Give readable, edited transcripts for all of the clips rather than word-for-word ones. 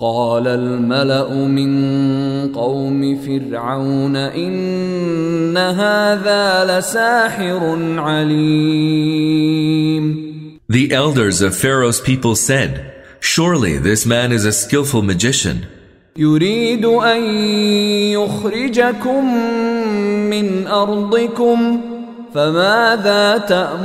قال الملأ من قوم فرعون إن هذا لساحر عليم. The elders of Pharaoh's people said, "Surely this man is a skillful magician. يريد أن يخرجكم من أرضكم فماذا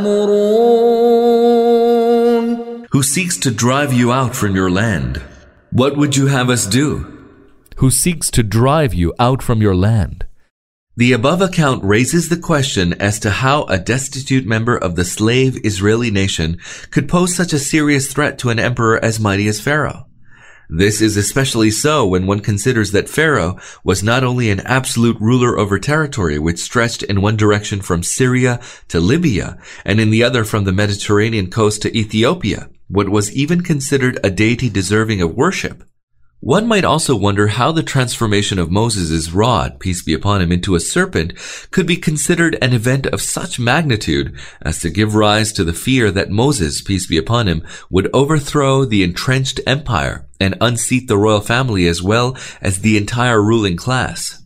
تأمرون?" Who seeks to drive you out from your land. What would you have us do? Who seeks to drive you out from your land. The above account raises the question as to how a destitute member of the slave Israeli nation could pose such a serious threat to an emperor as mighty as Pharaoh. This is especially so when one considers that Pharaoh was not only an absolute ruler over territory which stretched in one direction from Syria to Libya and in the other from the Mediterranean coast to Ethiopia, but was even considered a deity deserving of worship. One might also wonder how the transformation of Moses' rod, peace be upon him, into a serpent could be considered an event of such magnitude as to give rise to the fear that Moses, peace be upon him, would overthrow the entrenched empire and unseat the royal family as well as the entire ruling class.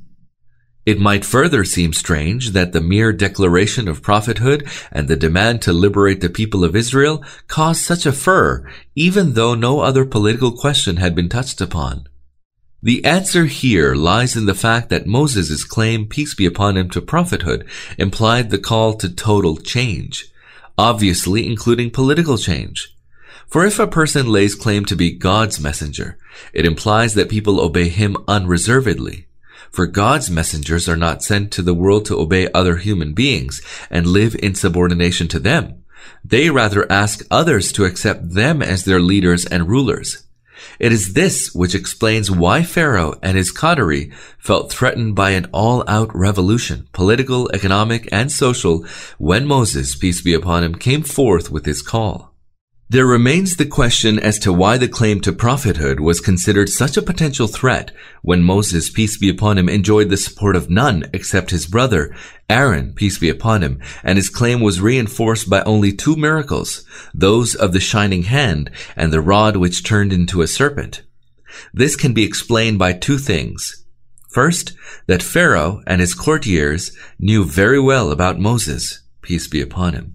It might further seem strange that the mere declaration of prophethood and the demand to liberate the people of Israel caused such a furor, even though no other political question had been touched upon. The answer here lies in the fact that Moses' claim, peace be upon him, to prophethood implied the call to total change, obviously including political change. For if a person lays claim to be God's messenger, it implies that people obey him unreservedly. For God's messengers are not sent to the world to obey other human beings and live in subordination to them. They rather ask others to accept them as their leaders and rulers. It is this which explains why Pharaoh and his coterie felt threatened by an all-out revolution, political, economic, and social, when Moses, peace be upon him, came forth with his call. There remains the question as to why the claim to prophethood was considered such a potential threat when Moses, peace be upon him, enjoyed the support of none except his brother, Aaron, peace be upon him, and his claim was reinforced by only two miracles, those of the shining hand and the rod which turned into a serpent. This can be explained by two things. First, that Pharaoh and his courtiers knew very well about Moses, peace be upon him.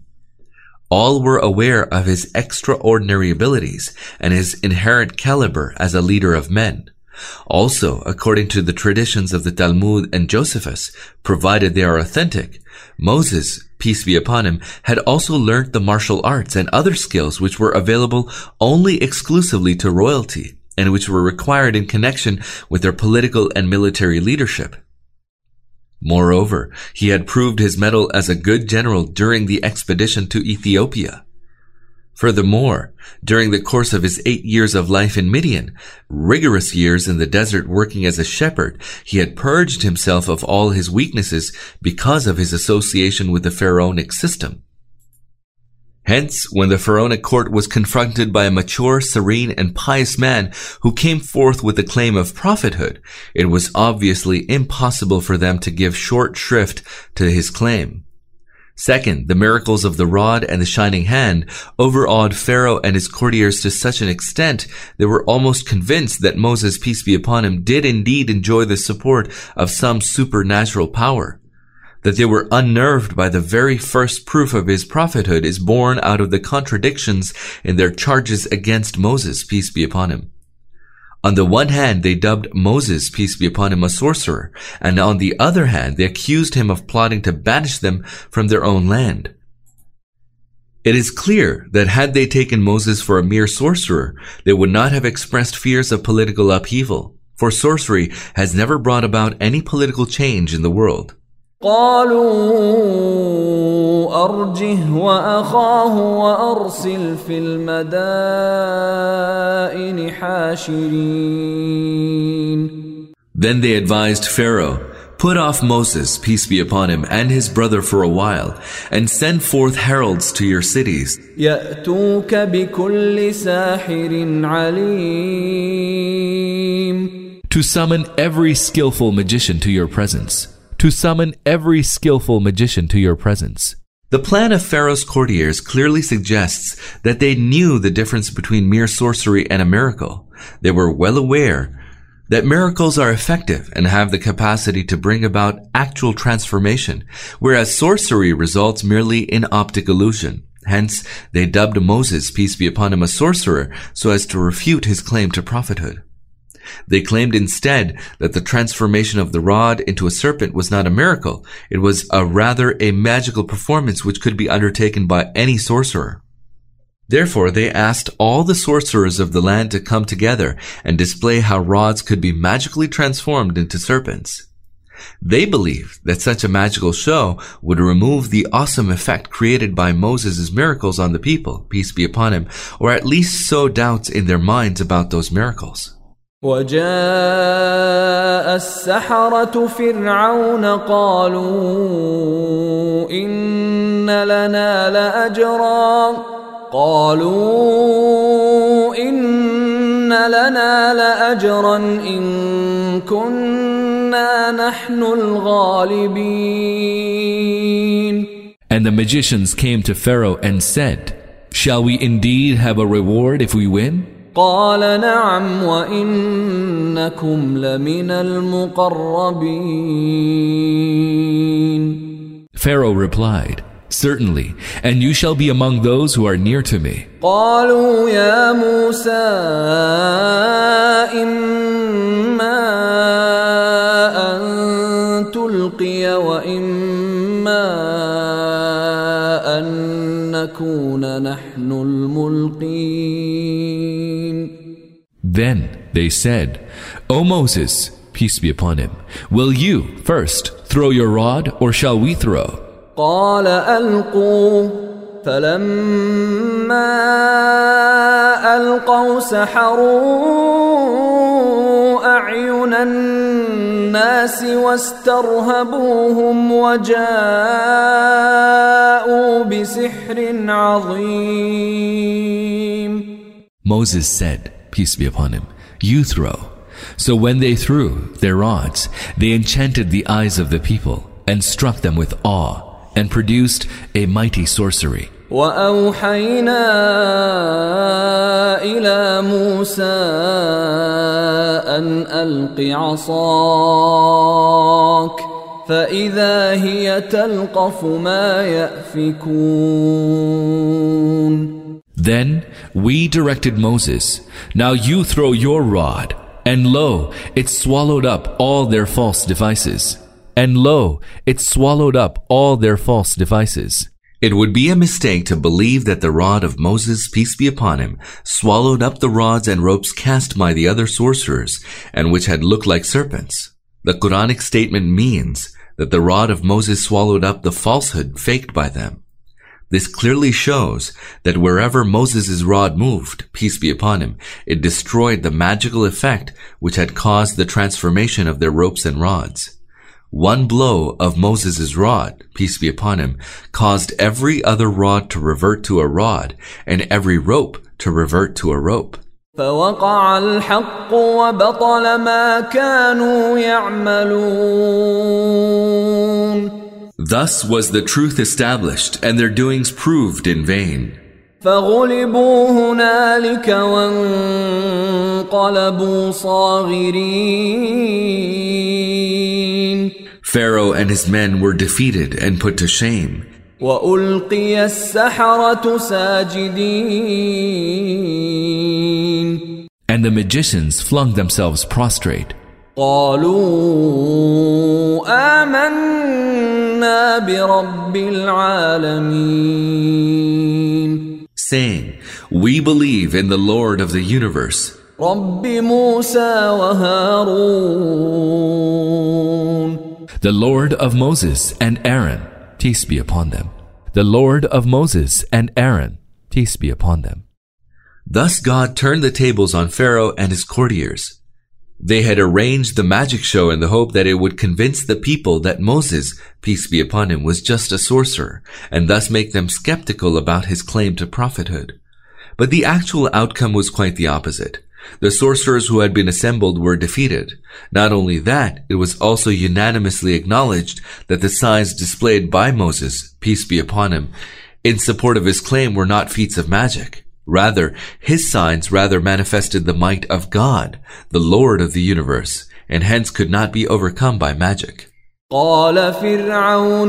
All were aware of his extraordinary abilities and his inherent caliber as a leader of men. Also, according to the traditions of the Talmud and Josephus, provided they are authentic, Moses, peace be upon him, had also learnt the martial arts and other skills which were available only exclusively to royalty and which were required in connection with their political and military leadership. Moreover, he had proved his mettle as a good general during the expedition to Ethiopia. Furthermore, during the course of his 8 years of life in Midian, rigorous years in the desert working as a shepherd, he had purged himself of all his weaknesses because of his association with the pharaonic system. Hence, when the pharaonic court was confronted by a mature, serene, and pious man who came forth with the claim of prophethood, it was obviously impossible for them to give short shrift to his claim. Second, the miracles of the rod and the shining hand overawed Pharaoh and his courtiers to such an extent they were almost convinced that Moses, peace be upon him, did indeed enjoy the support of some supernatural power. That they were unnerved by the very first proof of his prophethood is born out of the contradictions in their charges against Moses, peace be upon him. On the one hand, they dubbed Moses, peace be upon him, a sorcerer, and on the other hand, they accused him of plotting to banish them from their own land. It is clear that had they taken Moses for a mere sorcerer, they would not have expressed fears of political upheaval, for sorcery has never brought about any political change in the world. قالوا أرجه وأخاه وأرسل في المدائن حاشرين. Then they advised Pharaoh, "Put off Moses, peace be upon him, and his brother for a while, and send forth heralds to your cities. يأتوك بكل ساحر عليم." To summon every skillful magician to your presence. To summon every skillful magician to your presence. The plan of Pharaoh's courtiers clearly suggests that they knew the difference between mere sorcery and a miracle. They were well aware that miracles are effective and have the capacity to bring about actual transformation, whereas sorcery results merely in optic illusion. Hence, they dubbed Moses, peace be upon him, a sorcerer so as to refute his claim to prophethood. They claimed instead that the transformation of the rod into a serpent was not a miracle. It was rather a magical performance which could be undertaken by any sorcerer. Therefore, they asked all the sorcerers of the land to come together and display how rods could be magically transformed into serpents. They believed that such a magical show would remove the awesome effect created by Moses' miracles on the people, peace be upon him, or at least sow doubts in their minds about those miracles. وجاء السحرة فرعون قالوا إن لنا لأجرا إن كنا نحن الغالبين. And the magicians came to Pharaoh and said, "Shall we indeed have a reward if we win?" قال نعم وإنكم لمن المقربين. Pharaoh replied, "Certainly, and you shall be among those who are near to me." قالوا يا موسى إما أن تلقي وإما أن نكون نحن الملقين. Then they said, "O Moses, peace be upon him, will you first throw your rod, or shall we throw?" قال ألقوا فلما ألقوا سحروا أعين الناس واسترهبوهم وجاءوا بسحر عظيم. Moses said, peace be upon him, "You throw." So when they threw their rods, they enchanted the eyes of the people and struck them with awe and produced a mighty sorcery. وأوحينا إلى موسى أن ألق عصاك فإذا هي تلقف ما يأفكون. Then we directed Moses, "Now you throw your rod," and lo, it swallowed up all their false devices. And lo, it swallowed up all their false devices. It would be a mistake to believe that the rod of Moses, peace be upon him, swallowed up the rods and ropes cast by the other sorcerers, and which had looked like serpents. The Quranic statement means that the rod of Moses swallowed up the falsehood faked by them. This clearly shows that wherever Moses' rod moved, peace be upon him, it destroyed the magical effect which had caused the transformation of their ropes and rods. One blow of Moses' rod, peace be upon him, caused every other rod to revert to a rod, and every rope to revert to a rope. فوقع الحق وبطل ما كانوا يعملون. Thus was the truth established, and their doings proved in vain. فغلبوا هنالك وانقلبوا صاغرين. Pharaoh and his men were defeated and put to shame. وألقي السحرة ساجدين. And the magicians flung themselves prostrate. قالوا آمنا برب العالمين. Saying, "We believe in the Lord of the universe, رب موسى وهارون. The Lord of Moses and Aaron, peace be upon them. The Lord of Moses and Aaron, peace be upon them." Thus God turned the tables on Pharaoh and his courtiers. They had arranged the magic show in the hope that it would convince the people that Moses, peace be upon him, was just a sorcerer, and thus make them skeptical about his claim to prophethood. But the actual outcome was quite the opposite. The sorcerers who had been assembled were defeated. Not only that, it was also unanimously acknowledged that the signs displayed by Moses, peace be upon him, in support of his claim were not feats of magic. Rather, his signs rather manifested the might of God, the Lord of the universe, and hence could not be overcome by magic. قال فرعون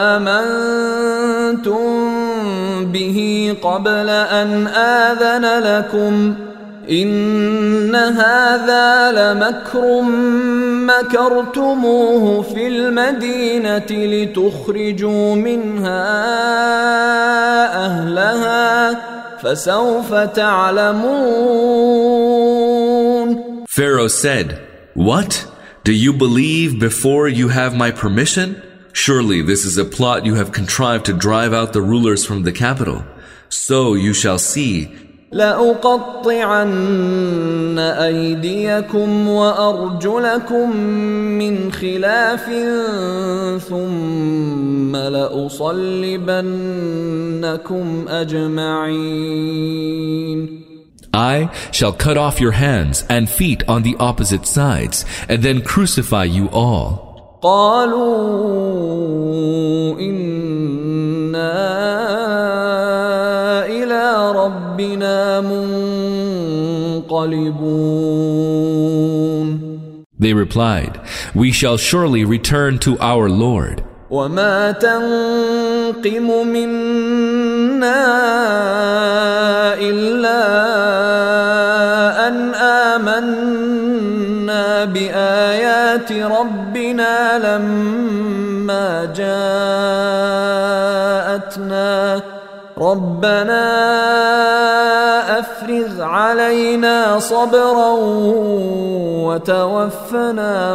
آمنتم به قبل أن آذن لكم إن هذا لمكر مكرتموه في المدينة لتخرجوا منها أهلها فسوف تعلمون. Pharaoh said, "What? Do you believe before you have my permission? Surely this is a plot you have contrived to drive out the rulers from the capital. So you shall see. لأقطعن أيديكم وأرجلكم من خلاف ثم لأصلبنكم أجمعين." I shall cut off your hands and feet on the opposite sides, and then crucify you all. قالوا إنا إلى ربنا منقلبون. They replied, "We shall surely return to our Lord." وما تنقم منا إلا أن آمنا بآيات ربنا لما جاءتنا ربنا أفرغ علينا صبرا وتوفنا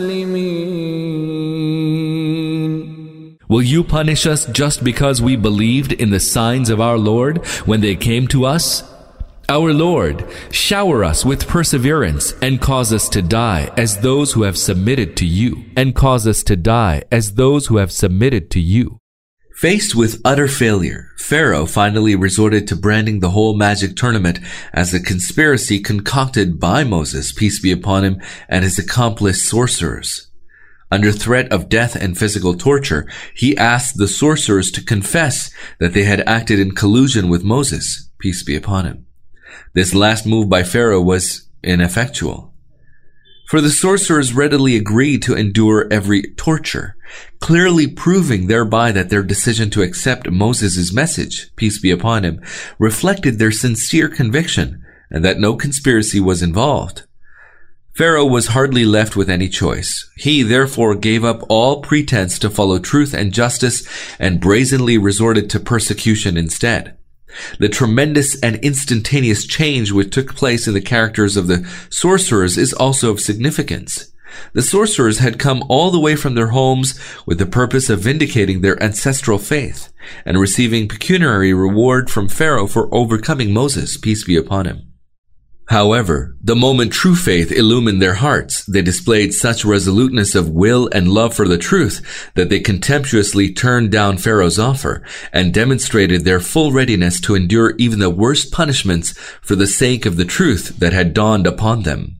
مسلمين. Will you punish us just because we believed in the signs of our Lord when they came to us? Our Lord, shower us with perseverance and cause us to die as those who have submitted to you, and cause us to die as those who have submitted to you. Faced with utter failure, Pharaoh finally resorted to branding the whole magic tournament as a conspiracy concocted by Moses, peace be upon him, and his accomplice sorcerers. Under threat of death and physical torture, he asked the sorcerers to confess that they had acted in collusion with Moses, peace be upon him. This last move by Pharaoh was ineffectual. For the sorcerers readily agreed to endure every torture, clearly proving thereby that their decision to accept Moses' message, peace be upon him, reflected their sincere conviction and that no conspiracy was involved. Pharaoh was hardly left with any choice. He therefore gave up all pretense to follow truth and justice and brazenly resorted to persecution instead. The tremendous and instantaneous change which took place in the characters of the sorcerers is also of significance. The sorcerers had come all the way from their homes with the purpose of vindicating their ancestral faith and receiving pecuniary reward from Pharaoh for overcoming Moses, peace be upon him. However, the moment true faith illumined their hearts, they displayed such resoluteness of will and love for the truth that they contemptuously turned down Pharaoh's offer and demonstrated their full readiness to endure even the worst punishments for the sake of the truth that had dawned upon them.